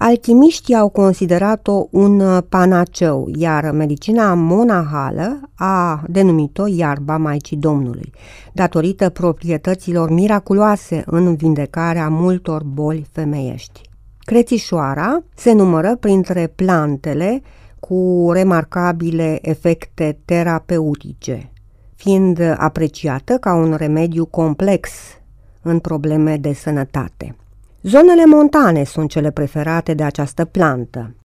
Alchimiștii au considerat-o un panaceu, iar medicina monahală a denumit-o iarba Maicii Domnului, datorită proprietăților miraculoase în vindecarea multor boli femeiești. Crețișoara se numără printre plantele cu remarcabile efecte terapeutice, fiind apreciată ca un remediu complex în probleme de sănătate. Zonele montane sunt cele preferate de această plantă.